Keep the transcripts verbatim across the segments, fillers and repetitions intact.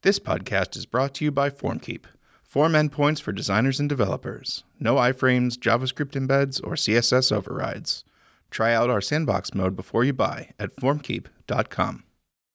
This podcast is brought to you by FormKeep. Form endpoints for designers and developers. No iframes, JavaScript embeds, or C S S overrides. Try out our sandbox mode before you buy at formkeep dot com.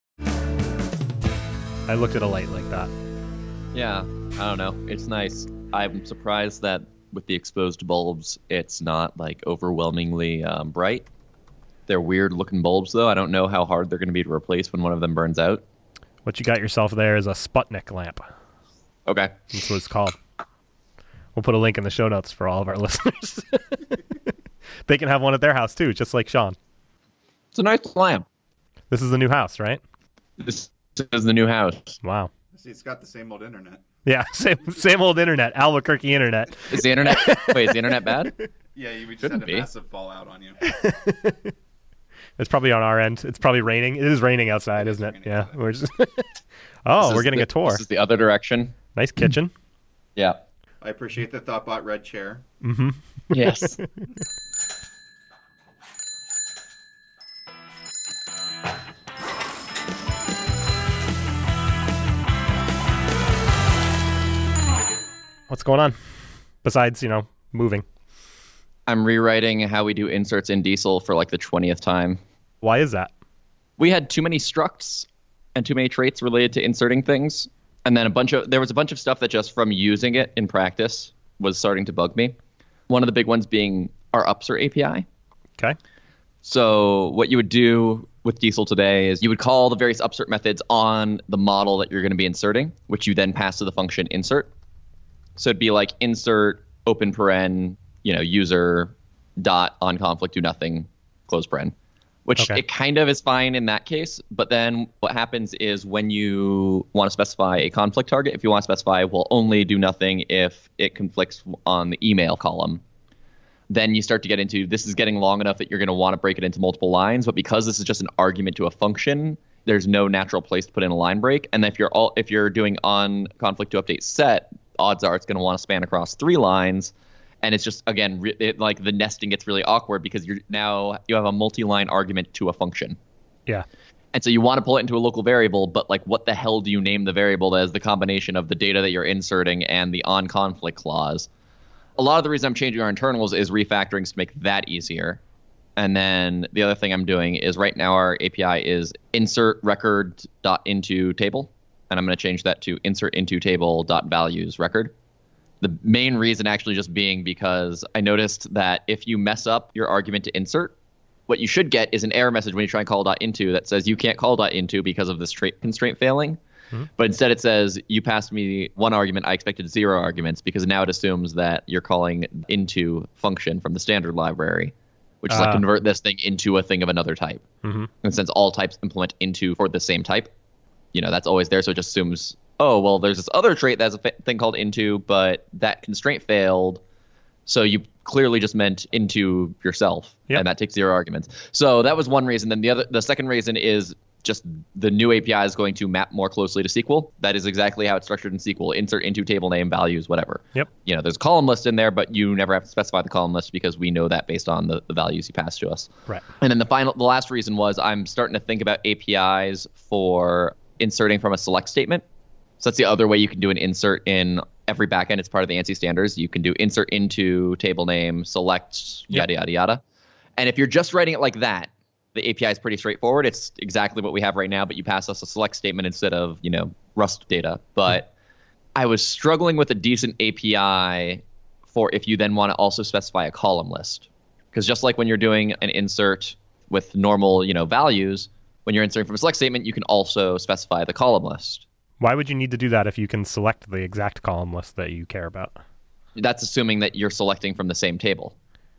I looked at a light like that. Yeah, I don't know. It's nice. I'm surprised that with the exposed bulbs, it's not like overwhelmingly um, bright. They're weird looking bulbs, though. I don't know how hard they're going to be to replace when one of them burns out. What you got yourself there is a Sputnik lamp. Okay. That's what it's called. We'll put a link in the show notes for all of our listeners. They can have one at their house, too, just like Sean. It's a nice lamp. This is the new house, right? This is the new house. Wow. See, it's got the same old internet. Yeah, same same old internet, Albuquerque internet. Is the internet... Wait, is the internet bad? Yeah, you just Shouldn't had a be. massive fallout on you. It's probably on our end. It's probably raining. It is raining outside, It is isn't it? raining Yeah. outside. We're just oh, This we're is getting the- a tour. This is the other direction. Nice kitchen. Yeah. I appreciate the ThoughtBot red chair. Mm-hmm. Yes. What's going on? Besides, you know, moving. I'm rewriting how we do inserts in Diesel for like the twentieth time. Why is that? We had too many structs and too many traits related to inserting things. And then a bunch of, there was a bunch of stuff that just from using it in practice was starting to bug me. One of the big ones being our upsert A P I. Okay. So what you would do with Diesel today is you would call the various upsert methods on the model that you're going to be inserting, which you then pass to the function insert. So it'd be like insert open paren, you know, user dot on conflict do nothing, close paren, which Okay. it kind of is fine in that case. But then what happens is when you want to specify a conflict target, if you want to specify will only do nothing if it conflicts on the email column, then you start to get into this is getting long enough that you're going to want to break it into multiple lines. But because this is just an argument to a function, there's no natural place to put in a line break. And if you're all if you're doing on conflict to update set, odds are it's going to want to span across three lines. And it's just, again, re- it, like the nesting gets really awkward because you're now you have a multi-line argument to a function. Yeah. And so you want to pull it into a local variable, but like what the hell do you name the variable that is the combination of the data that you're inserting and the on conflict clause? A lot of the reason I'm changing our internals is refactorings to make that easier. And then the other thing I'm doing is right now our A P I is insert record dot into table. And I'm going to change that to insert into table dot values record. The main reason actually just being because I noticed that if you mess up your argument to insert, what you should get is an error message when you try and call dot into that says you can't call dot into because of this trait constraint failing. Mm-hmm. But instead it says you passed me one argument, I expected zero arguments, because now it assumes that you're calling into function from the standard library, which is like Ah. convert this thing into a thing of another type. Mm-hmm. And since all types implement into for the same type, you know, that's always there. So it just assumes, oh, well, there's this other trait that has a fa- thing called into, but that constraint failed. So you clearly just meant into yourself. Yep. And that takes zero arguments. So that was one reason. Then the other, the second reason is just the new A P I is going to map more closely to S Q L. That is exactly how it's structured in S Q L. Insert into table name, values, whatever. Yep. You know, there's a column list in there, but you never have to specify the column list because we know that based on the, the values you pass to us. Right. And then the final, the last reason was I'm starting to think about A P Is for inserting from a select statement. So that's the other way you can do an insert in every backend. It's part of the ANSI standards. You can do insert into table name, select, yada, yada, yada. And if you're just writing it like that, the A P I is pretty straightforward. It's exactly what we have right now, but you pass us a select statement instead of, you know, Rust data. But I was struggling with a decent A P I for if you then want to also specify a column list. Because just like when you're doing an insert with normal, you know, values, when you're inserting from a select statement, you can also specify the column list. Why would you need to do that if you can select the exact column list that you care about? That's assuming that you're selecting from the same table.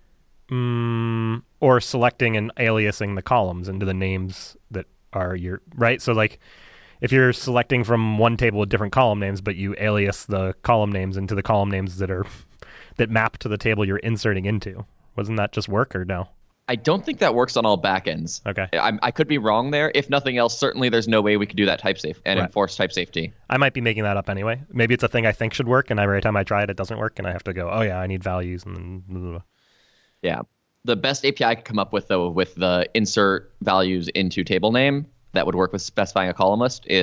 Mm, or selecting and aliasing the columns into the names that are your, right? So like if you're selecting from one table with different column names, but you alias the column names into the column names that are that map to the table you're inserting into, wasn't that just work or no? I don't think that works on all backends. Okay. I, I could be wrong there. If nothing else, certainly there's no way we could do that type safe and Right. enforce type safety. I might be making that up anyway. Maybe it's a thing I think should work, and every time I try it, it doesn't work, and I have to go, oh yeah, I need values, and then blah, blah, blah. Yeah. The best A P I I could come up with, though, with the insert values into table name that would work with specifying a column list is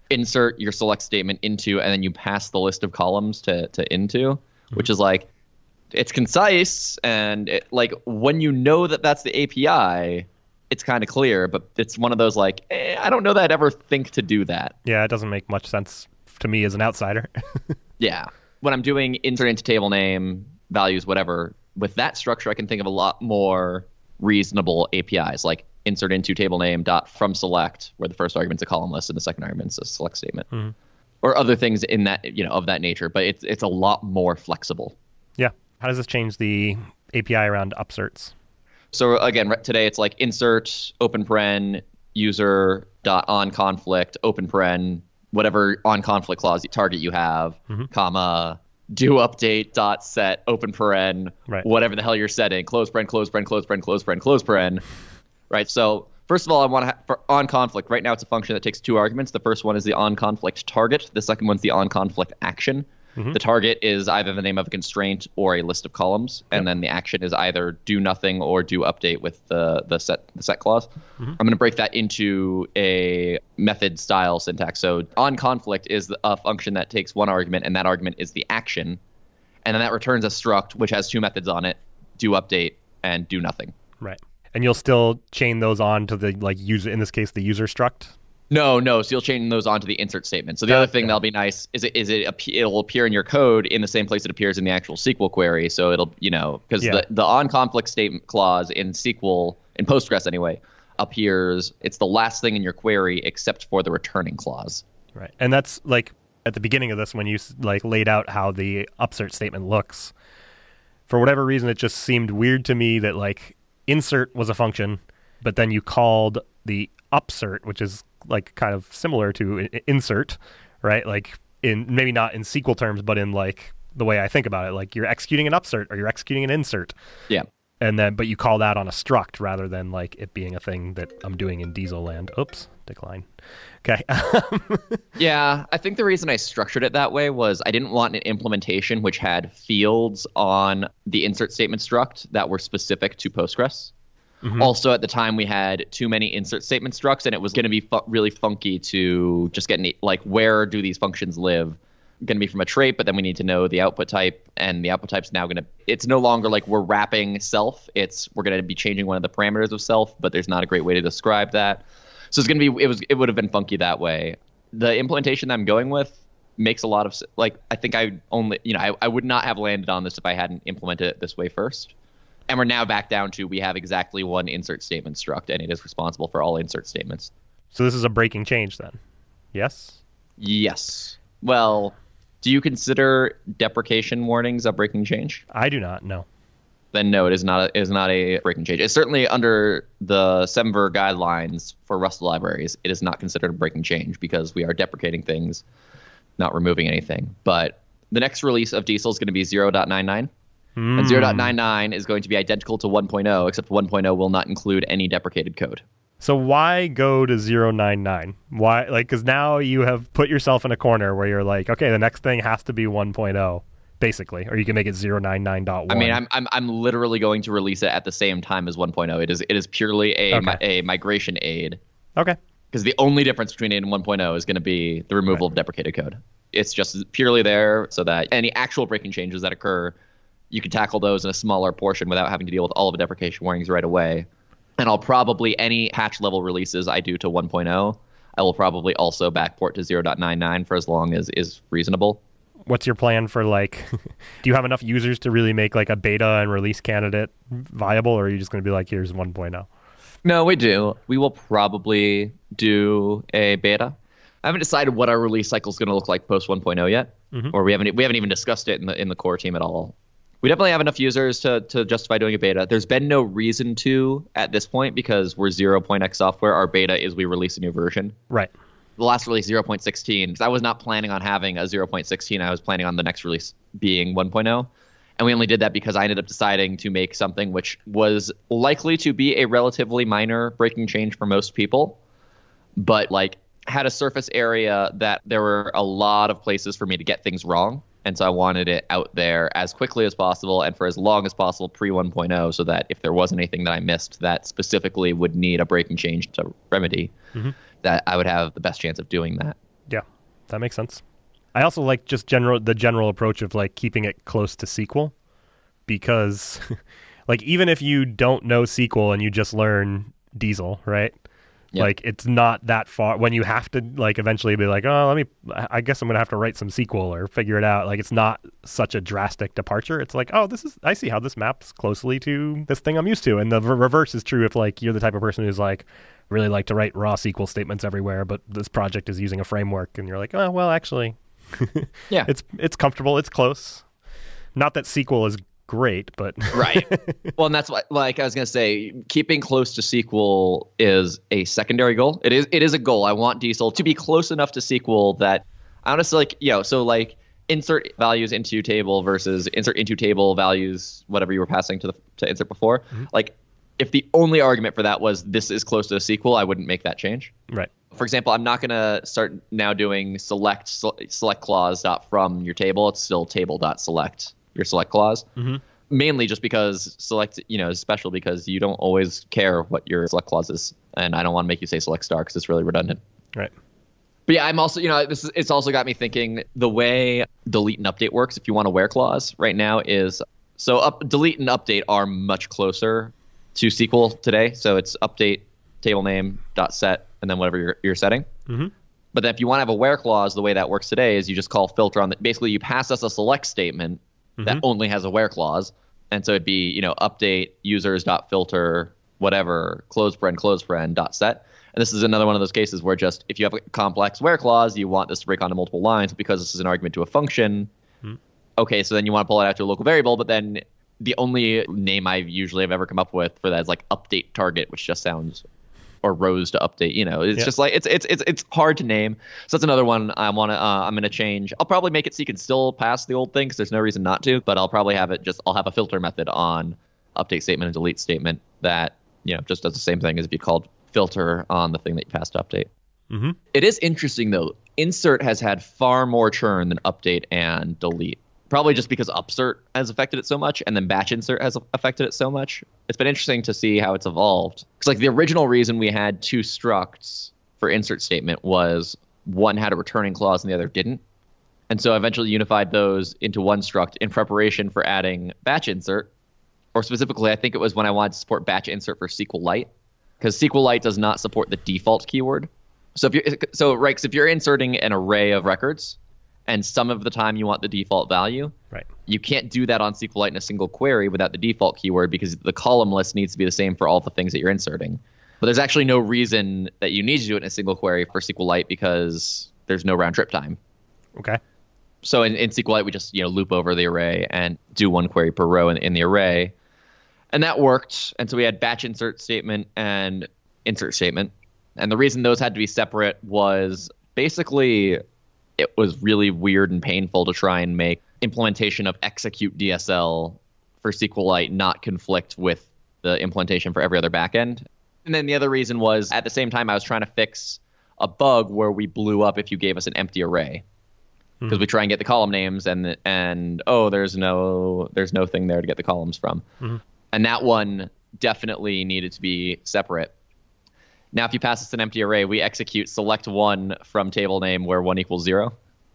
insert your select statement into, and then you pass the list of columns to, to into, mm-hmm. which is like, it's concise. And it, like when you know that that's the A P I, it's kind of clear, but it's one of those like, eh, I don't know that I'd ever think to do that. Yeah, it doesn't make much sense to me as an outsider. Yeah. When I'm doing insert into table name, values, whatever, with that structure, I can think of a lot more reasonable A P Is, like insert into table name dot from select, where the first argument's a column list and the second argument's a select statement, mm-hmm. or other things in that, you know, of that nature. But it's it's a lot more flexible. Yeah. How does this change the A P I around upserts? So again, today it's like insert open paren user dot on conflict open paren whatever on conflict clause target you have, mm-hmm. comma do update dot set open paren right. whatever the hell you're setting, close paren close paren close paren close paren close paren. Right. So first of all, I want to ha- for on conflict. Right now, it's a function that takes two arguments. The first one is the on conflict target. The second one's the on conflict action. Mm-hmm. The target is either the name of a constraint or a list of columns, and yep. then the action is either do nothing or do update with the the set the set clause. Mm-hmm. I'm going to break that into a method style syntax. So on conflict is a function that takes one argument, and that argument is the action, and then that returns a struct which has two methods on it: do update and do nothing. Right. And you'll still chain those on to the like user, in this case, the user struct. No, no. So you'll chain those onto the insert statement. So the uh, other thing yeah. that'll be nice is it is it it'll appear in your code in the same place it appears in the actual S Q L query. So it'll, you know, because yeah. the, the on conflict statement clause in S Q L, in Postgres anyway, appears, it's the last thing in your query except for the returning clause. Right. And that's like at the beginning of this when you like laid out how the upsert statement looks. For whatever reason, it just seemed weird to me that like insert was a function, but then you called the upsert, which is like kind of similar to insert, right? Like in maybe not in S Q L terms, but in like the way I think about it, like you're executing an upsert or you're executing an insert. Yeah. And then, but you call that on a struct rather than like it being a thing that I'm doing in Diesel land. Oops, decline. Okay. Yeah, I think the reason I structured it that way was I didn't want an implementation which had fields on the insert statement struct that were specific to Postgres. Mm-hmm. Also, at the time, we had too many insert statement structs, and it was going to be fu- really funky to just get, like, where do these functions live? Going to be from a trait, but then we need to know the output type, and the output type's now going to, it's no longer like we're wrapping self, it's, we're going to be changing one of the parameters of self, but there's not a great way to describe that. So it's going to be, it was, it would have been funky that way. The implementation that I'm going with makes a lot of, like, I think I only, you know, I, I would not have landed on this if I hadn't implemented it this way first. And we're now back down to we have exactly one insert statement struct, and it is responsible for all insert statements. So this is a breaking change then? Yes? Yes. Well, do you consider deprecation warnings a breaking change? I do not, no. Then no, it is not a, it is not a breaking change. It's certainly under the Semver guidelines for Rust libraries, it is not considered a breaking change because we are deprecating things, not removing anything. But the next release of Diesel is going to be zero point nine nine. Mm. And zero point nine nine is going to be identical to one point oh, except one point oh will not include any deprecated code. So why go to zero point nine nine? Why, like, because now you have put yourself in a corner where you're like, okay, the next thing has to be one point oh, basically, or you can make it zero point nine nine point one. I mean, I'm I'm I'm literally going to release it at the same time as one point oh. It is it is purely a okay. mi- a migration aid. Okay. Because the only difference between it and one point oh is going to be the removal right. of deprecated code. It's just purely there so that any actual breaking changes that occur, you can tackle those in a smaller portion without having to deal with all of the deprecation warnings right away. And I'll probably, any patch level releases I do to one point oh, I will probably also backport to zero point nine nine for as long as is reasonable. What's your plan for, like, do you have enough users to really make like a beta and release candidate viable, or are you just going to be like, here's one point oh? No, we do. We will probably do a beta. I haven't decided what our release cycle is going to look like post one point oh yet, mm-hmm. or we haven't we haven't even discussed it in the in the core team at all. We definitely have enough users to to justify doing a beta. There's been no reason to at this point because we're zero point x software. Our beta is we release a new version. Right. The last release, zero point sixteen. I was not planning on having a zero point sixteen. I was planning on the next release being one point oh. And we only did that because I ended up deciding to make something which was likely to be a relatively minor breaking change for most people, but like had a surface area that there were a lot of places for me to get things wrong. And so I wanted it out there as quickly as possible and for as long as possible pre one point oh so that if there was anything that I missed that specifically would need a breaking change to remedy, mm-hmm. that I would have the best chance of doing that. Yeah, that makes sense. I also like just general the general approach of like keeping it close to S Q L, because like even if you don't know S Q L and you just learn Diesel, right? Yep. Like it's not that far when you have to like eventually be like, oh, let me, I guess I'm going to have to write some S Q L or figure it out. Like it's not such a drastic departure. It's like, oh, this is, I see how this maps closely to this thing I'm used to. And the re- reverse is true if like you're the type of person who's like really like to write raw S Q L statements everywhere, but this project is using a framework and you're like, oh, well, actually, yeah, it's, it's comfortable. It's close. Not that S Q L is great, but right. Well, and that's what, like I was gonna say, keeping close to S Q L is a secondary goal. It is it is a goal. I want Diesel to be close enough to S Q L that honestly, like, you know, so like insert values into table versus insert into table values, whatever you were passing to the to insert before. Mm-hmm. Like if the only argument for that was this is close to a S Q L, I wouldn't make that change. Right. For example, I'm not gonna start now doing select select clause dot from your table. It's still table dot select your select clause. Mm-hmm. Mainly just because select, you know, is special because you don't always care what your select clause is, and I don't want to make you say select star because it's really redundant. Right. But yeah, I'm also, you know, this is, it's also got me thinking the way delete and update works. If you want a where clause right now is so up delete and update are much closer to S Q L today. So it's update table name dot set and then whatever you're you're setting. Mm-hmm. But then if you want to have a where clause, the way that works today is you just call filter on the, basically you pass us a select statement that mm-hmm. only has a where clause. And so it'd be, you know, update users dot filter, whatever, close friend, close friend dot set. And this is another one of those cases where just if you have a complex where clause, you want this to break onto multiple lines because this is an argument to a function. Mm-hmm. Okay, so then you want to pull it out to a local variable, but then the only name I usually have ever come up with for that is like update target, which just sounds, or rows to update, you know, it's yep. just like, it's, it's, it's, it's hard to name. So that's another one I want to, uh, I'm going to change. I'll probably make it so you can still pass the old thing because there's no reason not to, but I'll probably have it just, I'll have a filter method on update statement and delete statement that, you know, just does the same thing as if you called filter on the thing that you passed to update. Mm-hmm. It is interesting though. Insert has had far more churn than update and delete. Probably just because upsert has affected it so much, and then batch insert has affected it so much. It's been interesting to see how it's evolved. Because like the original reason we had two structs for insert statement was one had a returning clause and the other didn't. And so I eventually unified those into one struct in preparation for adding batch insert. Or specifically, I think it was when I wanted to support batch insert for SQLite. Because SQLite does not support the default keyword. So if you're so right, because if you're inserting an array of records, and some of the time you want the default value, right? You can't do that on SQLite in a single query without the default keyword because the column list needs to be the same for all the things that you're inserting. But there's actually no reason that you need to do it in a single query for SQLite because there's no round trip time. Okay. So in, in SQLite, we just, you know, loop over the array and do one query per row in, in the array. And that worked. And so we had batch insert statement and insert statement. And the reason those had to be separate was basically it was really weird and painful to try and make implementation of execute D S L for SQLite not conflict with the implementation for every other backend. And then the other reason was at the same time I was trying to fix a bug where we blew up if you gave us an empty array. Because mm-hmm. we try and get the column names and and oh there's no there's no thing there to get the columns from. Mm-hmm. And that one definitely needed to be separate. Now, if you pass us an empty array, we execute select one from table name where one equals zero.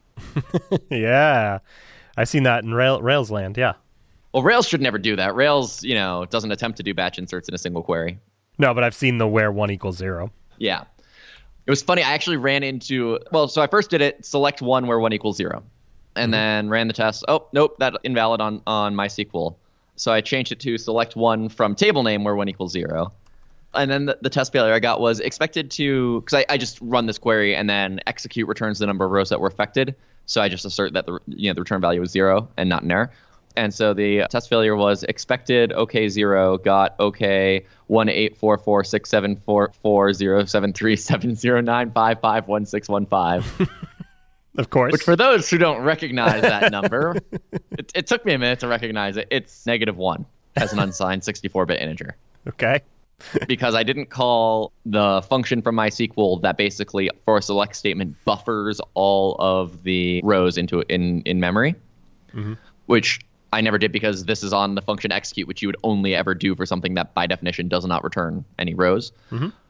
Yeah, I've seen that in Rail, Rails land. Yeah. Well, Rails should never do that. Rails, you know, doesn't attempt to do batch inserts in a single query. No, but I've seen the where one equals zero. Yeah. It was funny. I actually ran into, well, so I first did it, select one where one equals zero. And mm-hmm. then ran the test. Oh, nope, that's invalid on, on MySQL. So I changed it to select one from table name where one equals zero. And then the, the test failure I got was expected to, because I, I just run this query and then execute returns the number of rows that were affected. So I just assert that the you know the return value was zero and not an error. And so the test failure was expected OK zero got OK one eight four four six seven four four zero seven three seven zero nine five five one six one five. Of course. Which for those who don't recognize that number, it, it took me a minute to recognize it. It's negative one as an unsigned sixty-four bit integer. Okay. Because I didn't call the function from MySQL that basically for a select statement buffers all of the rows into in, in memory, mm-hmm. which I never did because this is on the function execute, which you would only ever do for something that by definition does not return any rows. Mm-hmm.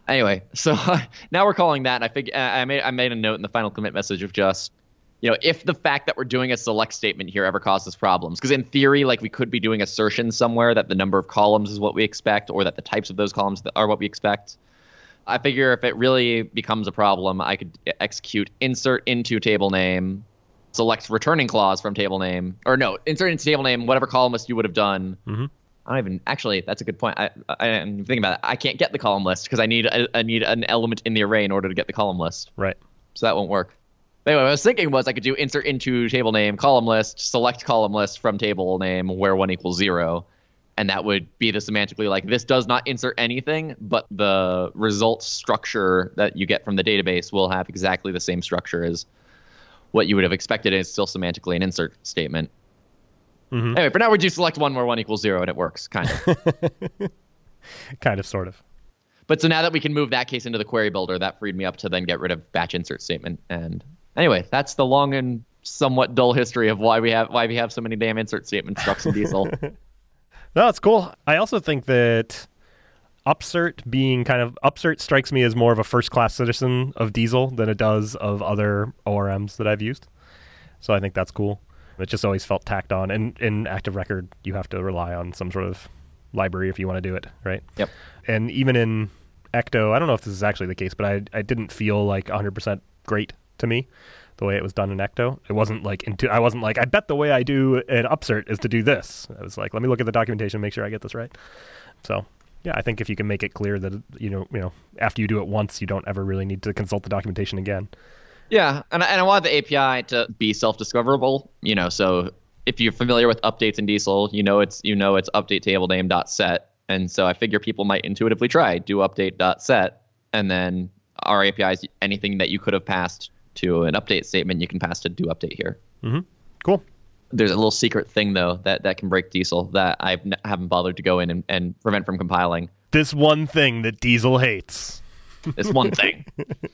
Anyway, so now we're calling that, and I fig- I made I made a note in the final commit message of just, you know, if the fact that we're doing a select statement here ever causes problems, because in theory, like we could be doing assertions somewhere that the number of columns is what we expect, or that the types of those columns are what we expect. I figure if it really becomes a problem, I could execute insert into table name, select returning clause from table name, or no, insert into table name, whatever column list you would have done. Mm-hmm. I don't even actually. That's a good point. I, I, I'm thinking about it. I can't get the column list because I need a, I need an element in the array in order to get the column list. Right. So that won't work. But anyway, what I was thinking was I could do insert into table name column list, select column list from table name where one equals zero, and that would be the semantically like this does not insert anything, but the result structure that you get from the database will have exactly the same structure as what you would have expected, and it's still semantically an insert statement. Mm-hmm. Anyway, for now we do select one where one equals zero, and it works, kind of. Kind of, sort of. But so now that we can move that case into the query builder, that freed me up to then get rid of batch insert statement. And anyway, that's the long and somewhat dull history of why we have why we have so many damn insert statement structs in Diesel. No, it's cool. I also think that upsert being kind of upsert strikes me as more of a first class citizen of Diesel than it does of other O R Ms that I've used. So I think that's cool. It just always felt tacked on. And in Active Record, you have to rely on some sort of library if you want to do it, right? Yep. And even in Ecto, I don't know if this is actually the case, but I I didn't feel like one hundred percent great to me the way it was done in Ecto. It wasn't like into I wasn't like I bet the way I do an upsert is to do this. I was like, let me look at the documentation, make sure I get this right. So yeah, I think if you can make it clear that you know you know after you do it once, you don't ever really need to consult the documentation again. Yeah, and I, and I wanted the A P I to be self-discoverable. You know, so if you're familiar with updates in Diesel, you know it's you know it's update table name dot set, and so I figure people might intuitively try do update dot set, and then our A P Is, anything that you could have passed to an update statement, you can pass to do update here. Mm-hmm. Cool. There's a little secret thing though that, that can break Diesel that I n- haven't bothered to go in and, and prevent from compiling. This one thing that Diesel hates. This one thing.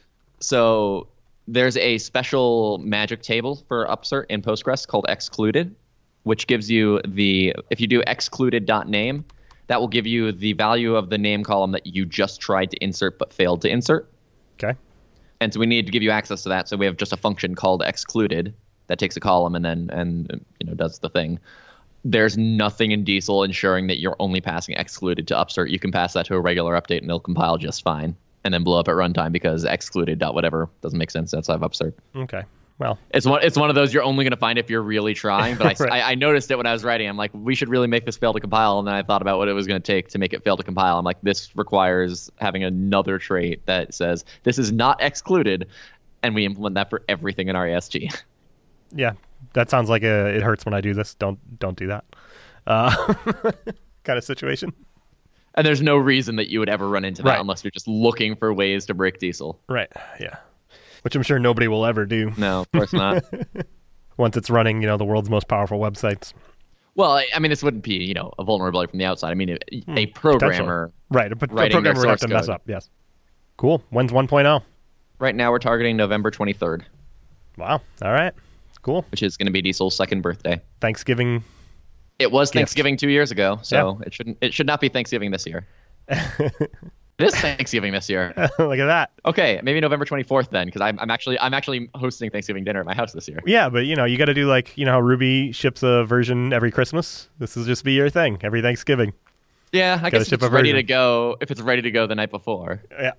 So there's a special magic table for upsert in Postgres called excluded, which gives you the, if you do excluded.name, that will give you the value of the name column that you just tried to insert but failed to insert. Okay. And so we need to give you access to that. So we have just a function called excluded that takes a column and then and you know does the thing. There's nothing in Diesel ensuring that you're only passing excluded to upsert. You can pass that to a regular update and it'll compile just fine, and then blow up at runtime because excluded dot whatever doesn't make sense outside of upsert. Okay. Well, it's one it's one of those you're only going to find if you're really trying. But I, right. I, I noticed it when I was writing. I'm like, we should really make this fail to compile. And then I thought about what it was going to take to make it fail to compile. I'm like, this requires having another trait that says this is not excluded, and we implement that for everything in our A S G. Yeah, that sounds like a it hurts when I do this. Don't don't do that. Uh, kind of situation. And there's no reason that you would ever run into that right. unless you're just looking for ways to break Diesel. Right. Yeah. Which I'm sure nobody will ever do. No, of course not. Once it's running, you know, the world's most powerful websites. Well, I, I mean, this wouldn't be, you know, a vulnerability from the outside. I mean, a, hmm, a programmer, right? A, a programmer would have to mess code. up. Yes. Cool. When's one point oh? Right now, we're targeting November twenty-third. Wow. All right. Cool. Which is going to be Diesel's second birthday. Thanksgiving. It was gift. Thanksgiving two years ago, so yeah. it shouldn't. It should not be Thanksgiving this year. This Thanksgiving this year. Look at that. Okay, maybe November twenty-fourth then, because I'm, I'm actually I'm actually hosting Thanksgiving dinner at my house this year. Yeah, but you know you got to do like you know how Ruby ships a version every Christmas. This will just be your thing every Thanksgiving. Yeah, I Gotta guess if ship it's a ready version. to go. If it's ready to go the night before. Yeah.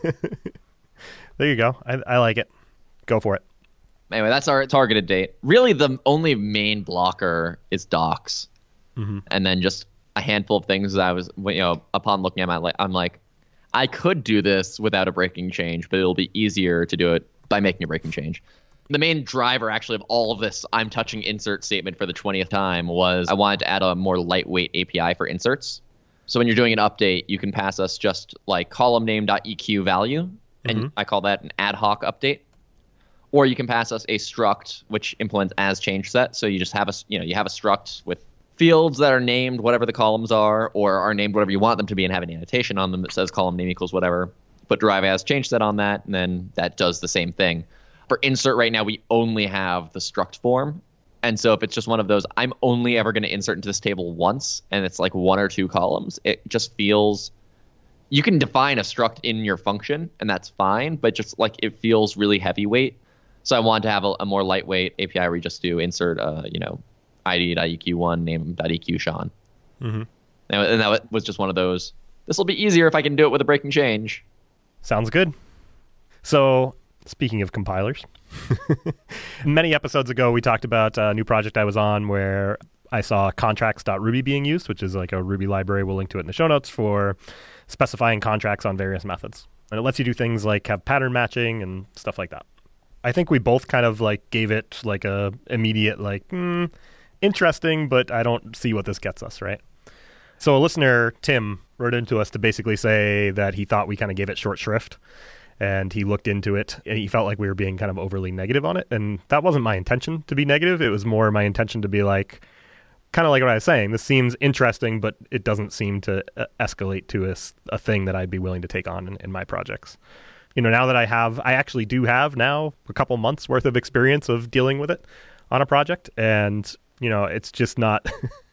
There you go. I, I like it. Go for it. Anyway, that's our targeted date. Really, the only main blocker is docs, mm-hmm. and then just a handful of things that I was, you know, upon looking at my, I'm like, I could do this without a breaking change, but it'll be easier to do it by making a breaking change. The main driver, actually, of all of this I'm touching insert statement for the twentieth time was I wanted to add a more lightweight A P I for inserts. So when you're doing an update, you can pass us just like column name.eq value, and mm-hmm. I call that an ad hoc update. Or you can pass us a struct, which implements as change set. So you just have a, you know, you have a struct with fields that are named whatever the columns are, or are named whatever you want them to be, and have an annotation on them that says column name equals whatever. Put derive as change set on that, and then that does the same thing. For insert right now, we only have the struct form. And so if it's just one of those, I'm only ever going to insert into this table once, and it's like one or two columns, it just feels you can define a struct in your function, and that's fine, but just like it feels really heavyweight. So I want to have a, a more lightweight A P I where you just do insert, uh, you know, I D dot E Q one, name dot E Q Sean. Mm-hmm. And, and that was just one of those. This will be easier if I can do it with a breaking change. Sounds good. So, speaking of compilers, many episodes ago we talked about a new project I was on where I saw contracts.ruby being used, which is like a Ruby library. We'll link to it in the show notes for specifying contracts on various methods. And it lets you do things like have pattern matching and stuff like that. I think we both kind of like gave it like a immediate like, hmm, interesting, but I don't see what this gets us, right? So a listener, Tim, wrote into us to basically say that he thought we kind of gave it short shrift, and he looked into it and he felt like we were being kind of overly negative on it. And that wasn't my intention to be negative. It was more my intention to be like, kind of like what I was saying, this seems interesting, but it doesn't seem to uh, escalate to a, a thing that I'd be willing to take on in, in my projects. You know, now that I have, I actually do have now a couple months worth of experience of dealing with it on a project. And, you know, it's just not,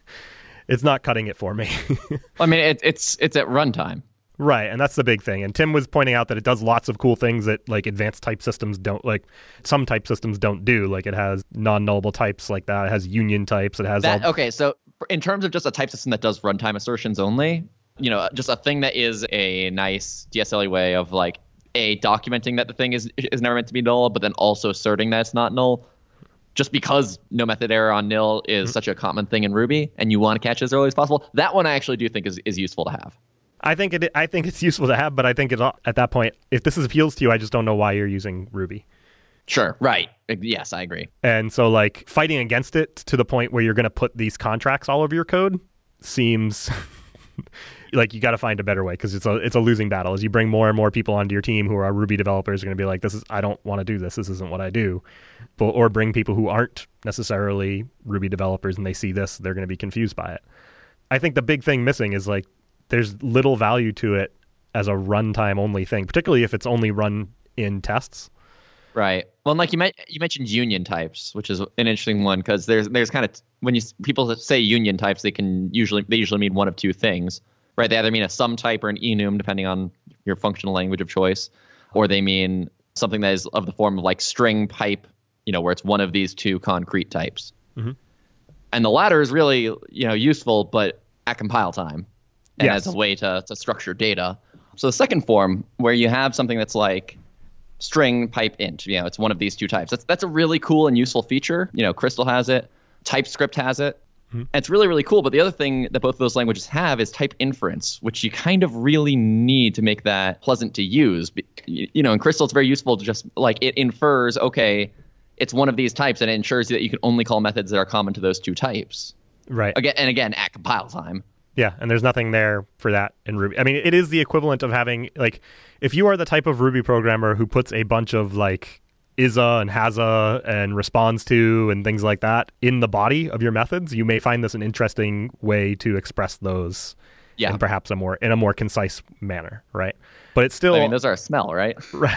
it's not cutting it for me. I mean, it, it's it's at runtime. Right. And that's the big thing. And Tim was pointing out that it does lots of cool things that like advanced type systems don't, like some type systems don't do. Like it has non-nullable types like that. It has union types. It has that, all... Okay. So in terms of just a type system that does runtime assertions only, you know, just a thing that is a nice D S L E way of like, A, documenting that the thing is is never meant to be null, but then also asserting that it's not null. Just because no method error on nil is mm-hmm. such a common thing in Ruby, and you want to catch it as early as possible, that one I actually do think is, is useful to have. I think it. I think it's useful to have, but I think it, at that point, if this is appeals to you, I just don't know why you're using Ruby. Sure, right. Yes, I agree. And so, like, fighting against it to the point where you're going to put these contracts all over your code seems... like you got to find a better way, because it's a it's a losing battle. As you bring more and more people onto your team who are Ruby developers, are going to be like, this is I don't want to do this. This isn't what I do. But, or bring people who aren't necessarily Ruby developers and they see this, they're going to be confused by it. I think the big thing missing is like there's little value to it as a runtime only thing, particularly if it's only run in tests. Right. Well, like you met, you mentioned union types, which is an interesting one, because there's there's kind of when you people say union types, they can usually they usually mean one of two things, right? They either mean a sum type or an enum, depending on your functional language of choice, or they mean something that is of the form of like string pipe, you know, where it's one of these two concrete types. Mm-hmm. And the latter is really, you know, useful, but at compile time and yes. as a way to to structure data. So the second form, where you have something that's like string pipe int, you know, it's one of these two types. That's that's a really cool and useful feature. You know, Crystal has it, TypeScript has it. Mm-hmm. And it's really, really cool. But the other thing that both of those languages have is type inference, which you kind of really need to make that pleasant to use. You know, in Crystal, it's very useful to just like it infers, okay, it's one of these types, and it ensures that you can only call methods that are common to those two types. Right. Again and again at compile time. Yeah, and there's nothing there for that in Ruby. I mean, it is the equivalent of having, like, if you are the type of Ruby programmer who puts a bunch of, like, isa and hasa and responds to and things like that in the body of your methods, you may find this an interesting way to express those yeah. in perhaps a more in a more concise manner, right? But it's still... I mean, those are a smell, right?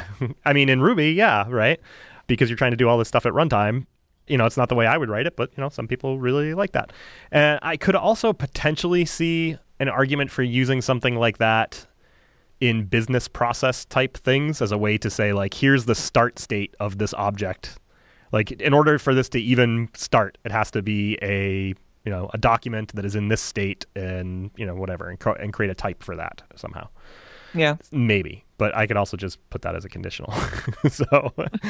I mean, in Ruby, yeah, right? Because you're trying to do all this stuff at runtime. You know, it's not the way I would write it, but, you know, some people really like that. And I could also potentially see an argument for using something like that in business process type things as a way to say, like, here's the start state of this object. Like, in order for this to even start, it has to be a, you know, a document that is in this state and, you know, whatever, and, cr- and create a type for that somehow. Yeah. Maybe. But I could also just put that as a conditional. So,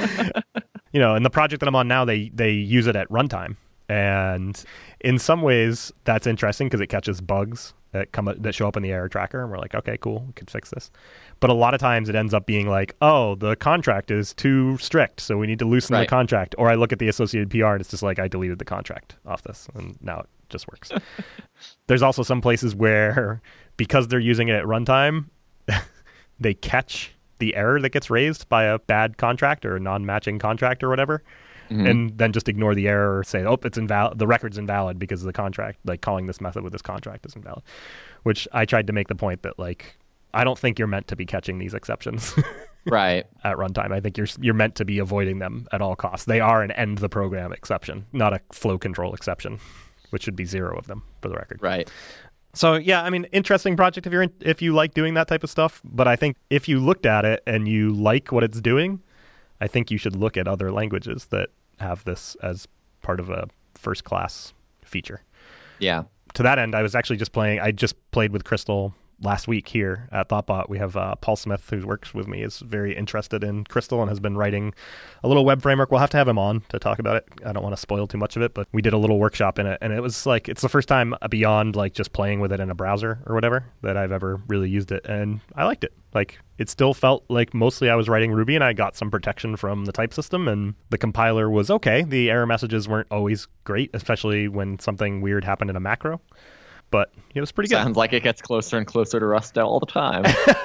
you know, in the project that I'm on now, they they use it at runtime. And in some ways, that's interesting because it catches bugs that come that show up in the error tracker. And we're like, okay, cool, we could fix this. But a lot of times it ends up being like, oh, the contract is too strict, so we need to loosen right. the contract. Or I look at the associated P R and it's just like, I deleted the contract off this. And now it just works. There's also some places where, because they're using it at runtime, they catch the error that gets raised by a bad contract or a non-matching contract or whatever, mm-hmm. and then just ignore the error or say, oh, it's invalid. The record's invalid because of the contract, like calling this method with this contract is invalid, which I tried to make the point that, like, I don't think you're meant to be catching these exceptions right at runtime. I think you're you're meant to be avoiding them at all costs. They are an end the program exception, not a flow control exception, which should be zero of them for the record. Right. So yeah, I mean, interesting project if you're in, if you like doing that type of stuff. But I think if you looked at it and you like what it's doing, I think you should look at other languages that have this as part of a first class feature. Yeah. To that end, I was actually just playing. I just played with Crystal last week here at Thoughtbot. We have uh, Paul Smith, who works with me, is very interested in Crystal and has been writing a little web framework. We'll have to have him on to talk about it. I don't want to spoil too much of it, but we did a little workshop in it, and it was like, it's the first time beyond like just playing with it in a browser or whatever that I've ever really used it, and I liked it. Like, it still felt like mostly I was writing Ruby, and I got some protection from the type system, and the compiler was okay. The error messages weren't always great, especially when something weird happened in a macro. But it was pretty good. Sounds like it gets closer and closer to Rust all the time.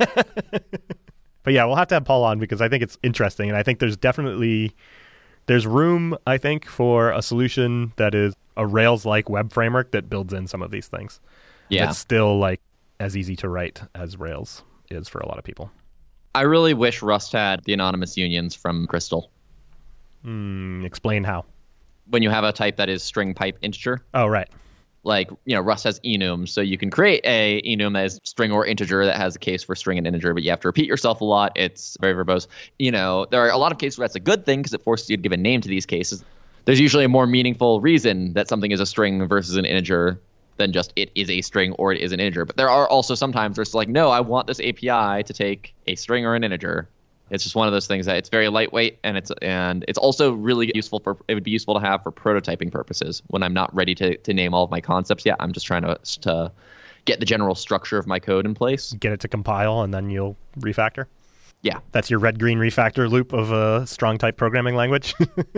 But yeah, we'll have to have Paul on because I think it's interesting. And I think there's definitely, there's room, I think, for a solution that is a Rails-like web framework that builds in some of these things. Yeah. It's still like as easy to write as Rails is for a lot of people. I really wish Rust had the anonymous unions from Crystal. Mm, explain how. When you have a type that is string pipe integer. Oh, right. Like, you know, Rust has enum, so you can create a enum as string or integer that has a case for string and integer, but you have to repeat yourself a lot. It's very verbose. You know, there are a lot of cases where that's a good thing because it forces you to give a name to these cases. There's usually a more meaningful reason that something is a string versus an integer than just it is a string or it is an integer. But there are also sometimes where it's like, no, I want this A P I to take a string or an integer. It's just one of those things that it's very lightweight, and it's and it's also really useful for, it would be useful to have for prototyping purposes when I'm not ready to, to name all of my concepts yet. I'm just trying to to get the general structure of my code in place. Get it to compile, and then you'll refactor. Yeah. That's your red-green refactor loop of a strong type programming language.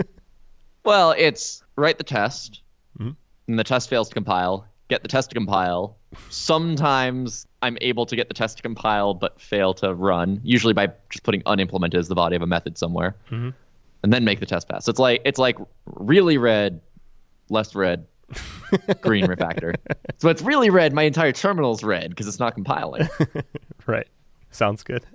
Well, it's write the test, mm-hmm. and the test fails to compile. Get the test to compile. Sometimes I'm able to get the test to compile but fail to run, usually by just putting unimplemented as the body of a method somewhere, mm-hmm. and then make the test pass. So it's like it's like really red, less red, green refactor. So it's really red. My entire terminal's red because it's not compiling. Right. Sounds good.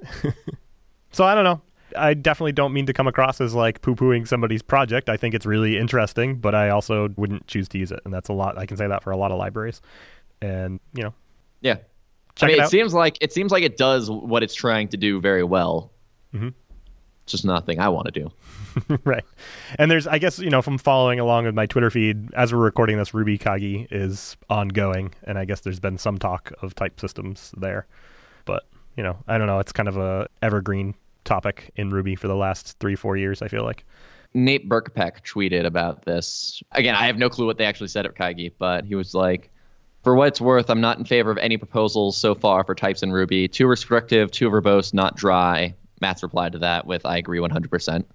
So I don't know. I definitely don't mean to come across as like poo-pooing somebody's project. I think it's really interesting, but I also wouldn't choose to use it. And that's a lot. I can say that for a lot of libraries. And, you know. Yeah. Check I mean, it it, out. seems like it seems like it does what it's trying to do very well. Mm-hmm. It's just nothing I want to do. Right. And there's, I guess, you know, from following along with my Twitter feed, as we're recording this, Ruby Kagi is ongoing. And I guess there's been some talk of type systems there. But, you know, I don't know. It's kind of a evergreen topic in Ruby for the last three, four years, I feel like. Nate Berkpeck tweeted about this. Again, I have no clue what they actually said at Kagi, but he was like, for what it's worth, I'm not in favor of any proposals so far for types in Ruby. Too restrictive, too verbose, not dry. Matt's replied to that with, I agree one hundred percent.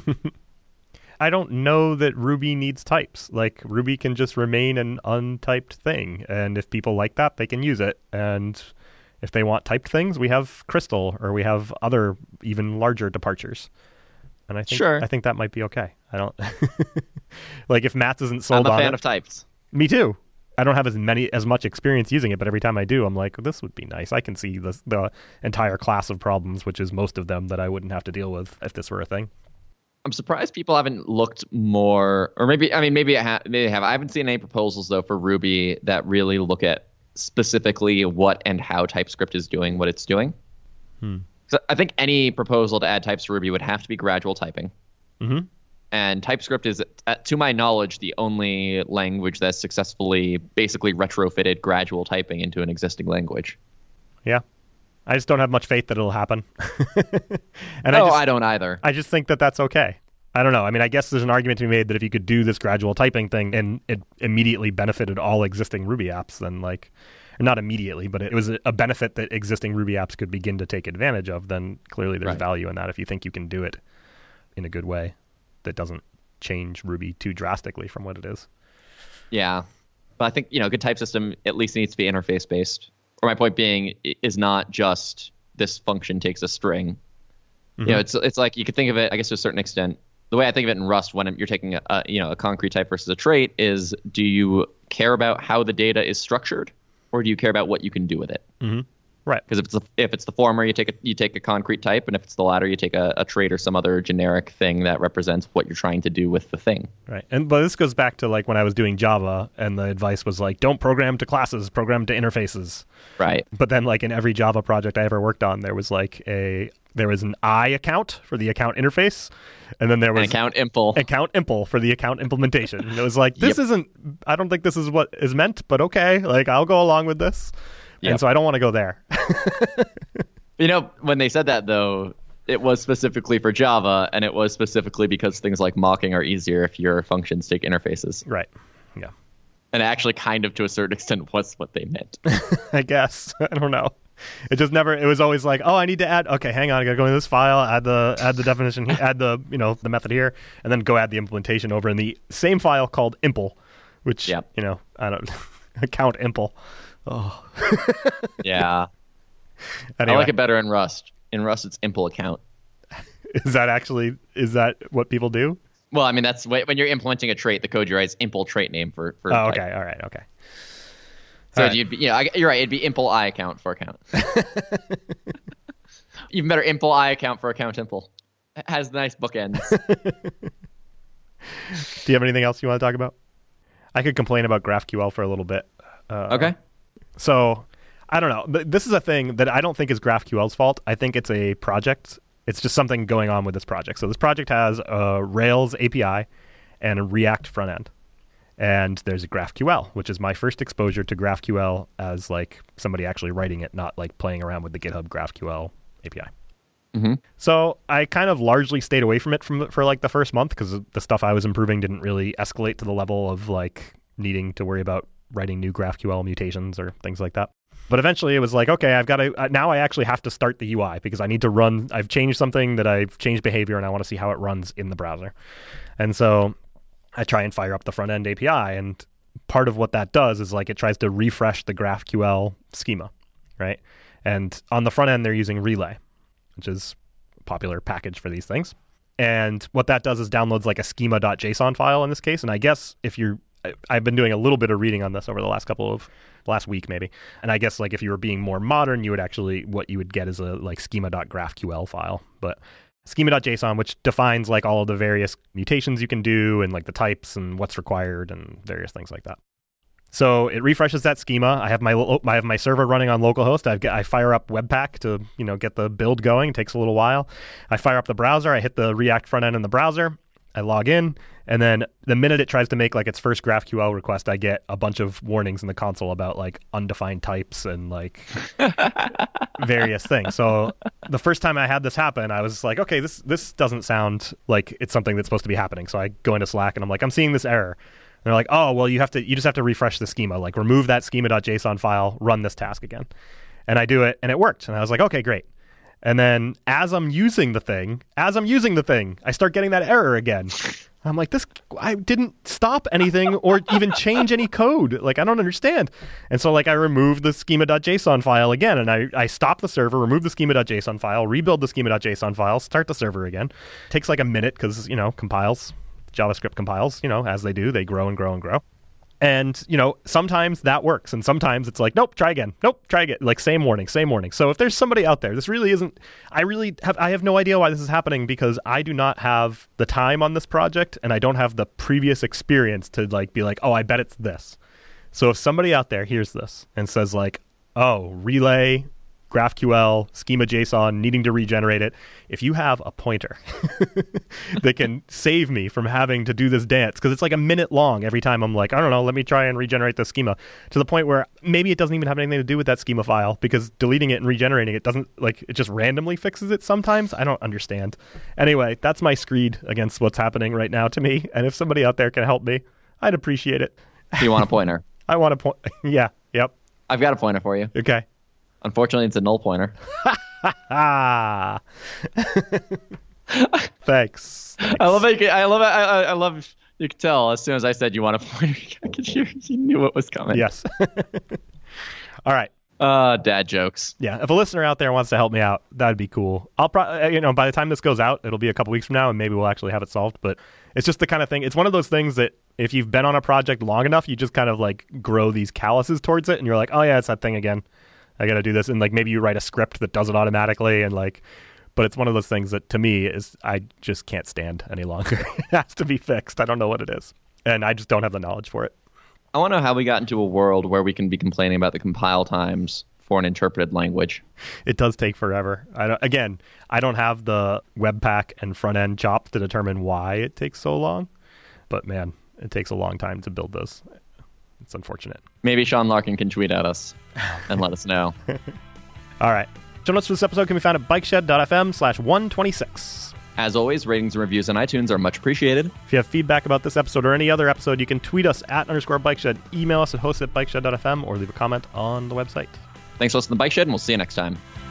I don't know that Ruby needs types. Like, Ruby can just remain an untyped thing. And if people like that, they can use it. And if they want typed things, we have Crystal, or we have other even larger departures. And I think sure. I think that might be okay. I don't like if Matt's isn't sold on I'm a fan it, of types. Me too. I don't have as many as much experience using it, but every time I do, I'm like, this would be nice. I can see this, the entire class of problems, which is most of them, that I wouldn't have to deal with if this were a thing. I'm surprised people haven't looked more, or maybe I mean maybe I ha- maybe they have. I haven't seen any proposals though for Ruby that really look at specifically what and how TypeScript is doing what it's doing. Hmm. So I think any proposal to add types to Ruby would have to be gradual typing. Mm-hmm. And TypeScript is, uh, to my knowledge, the only language that's successfully basically retrofitted gradual typing into an existing language. Yeah. I just don't have much faith that it'll happen. and oh, I, just, I don't either. I just think that that's okay. I don't know. I mean, I guess there's an argument to be made that if you could do this gradual typing thing and it immediately benefited all existing Ruby apps, then like, or not immediately, but it was a benefit that existing Ruby apps could begin to take advantage of, then clearly there's right. value in that if you think you can do it in a good way that doesn't change Ruby too drastically from what it is. Yeah. But I think, you know, a good type system at least needs to be interface based. Or my point being is not just this function takes a string. Mm-hmm. You know, it's it's like you could think of it, I guess to a certain extent. The way I think of it in Rust when you're taking a, a you know a concrete type versus a trait is, do you care about how the data is structured, or do you care about what you can do with it? Mm-hmm. Right. Because if it's the, if it's the former, you take a you take a concrete type, and if it's the latter, you take a, a trait or some other generic thing that represents what you're trying to do with the thing. Right. And but this goes back to like when I was doing Java, and the advice was like, don't program to classes, program to interfaces. Right. But then like in every Java project I ever worked on, there was like a there was an I account for the account interface, and then there was an account impl. account impl for the account implementation. And it was like, this Yep. isn't. I don't think this is what is meant, but okay, like I'll go along with this. Yep. And so I don't want to go there. You know, when they said that, though, it was specifically for Java, and it was specifically because things like mocking are easier if your functions take interfaces. Right. Yeah. And actually, kind of to a certain extent, was what they meant. I guess. I don't know. It just never. It was always like, oh, I need to add. Okay, hang on. I gotta go into this file, add the add the definition, he- add the you know the method here, and then go add the implementation over in the same file called impl, which Yep. you know I don't account impl. Oh. Yeah. Anyway, I like it better in Rust. In Rust, it's impl account. Is that actually is that what people do? Well, I mean, that's wh- when you're implementing a trait, the code you write is impl trait name for, for Oh, type. okay. All right. Okay. So All right. you'd be, yeah, I- you're right. It'd be impl I account for account. Even better, impl I account for account impl. It has nice bookends. Do you have anything else you want to talk about? I could complain about GraphQL for a little bit. Uh, Okay. So, I don't know. But this is a thing that I don't think is GraphQL's fault. I think it's a project. It's just something going on with this project. So this project has a Rails A P I and a React front end. And there's a GraphQL, which is my first exposure to GraphQL as like somebody actually writing it, not like playing around with the GitHub GraphQL A P I. Mm-hmm. So I kind of largely stayed away from it from for like the first month because the stuff I was improving didn't really escalate to the level of like needing to worry about writing new GraphQL mutations or things like that. But eventually it was like, okay, I've got to, uh, now I actually have to start the U I because I need to run, I've changed something that I've changed behavior and I want to see how it runs in the browser. And so I try and fire up the front end A P I, and part of what that does is like it tries to refresh the GraphQL schema, right? And on the front end, they're using Relay, which is a popular package for these things. And what that does is downloads like a schema.json file in this case. And I guess if you're, I've been doing a little bit of reading on this over the last couple of, last week maybe. And I guess like if you were being more modern, you would actually, what you would get is a like schema.graphql file. But schema.json, which defines like all of the various mutations you can do and like the types and what's required and various things like that. So it refreshes that schema. I have my I have my server running on localhost. I've got, I fire up Webpack to you know get the build going. It takes a little while. I fire up the browser. I hit the React front end in the browser. I log in, and then the minute it tries to make like its first GraphQL request, I get a bunch of warnings in the console about like undefined types and like various things. So the first time I had this happen, I was like, okay, this this doesn't sound like it's something that's supposed to be happening. So I go into Slack and I'm like, I'm seeing this error. And they're like, oh, well, you have to, you just have to refresh the schema, like remove that schema.json file, run this task again. And I do it, and it worked. And I was like, okay, great. And then as I'm using the thing, as I'm using the thing, I start getting that error again. I'm like, this, I didn't stop anything or even change any code. Like, I don't understand. And so like I removed the schema.json file again, and I, I stop the server, remove the schema.json file, rebuild the schema.json file, start the server again. Takes like a minute because, you know, compiles. JavaScript compiles, you know, as they do, they grow and grow and grow. And, you know, sometimes that works. And sometimes it's like, nope, try again. Nope, try again. Like same warning, same warning. So if there's somebody out there, this really isn't, I really have, I have no idea why this is happening because I do not have the time on this project and I don't have the previous experience to like be like, oh, I bet it's this. So if somebody out there hears this and says like, oh, Relay, GraphQL, schema.json, needing to regenerate it. If you have a pointer that can save me from having to do this dance, because it's like a minute long every time I'm like, I don't know, let me try and regenerate the schema, to the point where maybe it doesn't even have anything to do with that schema file because deleting it and regenerating it doesn't, like, it just randomly fixes it sometimes. I don't understand. Anyway, that's my screed against what's happening right now to me. And if somebody out there can help me, I'd appreciate it. Do you want a pointer? I want a point. Yeah. Yep. I've got a pointer for you. Okay. Unfortunately, it's a null pointer. Ah. Thanks. Thanks. I love it. I love it. I, I love. You could tell as soon as I said you want a pointer, I could hear you knew what was coming. Yes. All right. Uh, dad jokes. Yeah. If a listener out there wants to help me out, that'd be cool. I'll probably, you know, by the time this goes out, it'll be a couple weeks from now, and maybe we'll actually have it solved. But it's just the kind of thing. It's one of those things that if you've been on a project long enough, you just kind of like grow these calluses towards it, and you're like, oh yeah, it's that thing again. I got to do this. And like maybe you write a script that does it automatically. And like, but it's one of those things that to me is I just can't stand any longer. It has to be fixed. I don't know what it is. And I just don't have the knowledge for it. I want to know how we got into a world where we can be complaining about the compile times for an interpreted language. It does take forever. I don't, again, I don't have the Webpack and front end chops to determine why it takes so long. But man, it takes a long time to build this. It's unfortunate. Maybe Sean Larkin can tweet at us and let us know. All right. Show notes for this episode can be found at bikeshed.fm slash 126. As always, ratings and reviews on iTunes are much appreciated. If you have feedback about this episode or any other episode, you can tweet us at underscore bikeshed, email us at host at bikeshed.fm, or leave a comment on the website. Thanks for listening to Bike Shed, and we'll see you next time.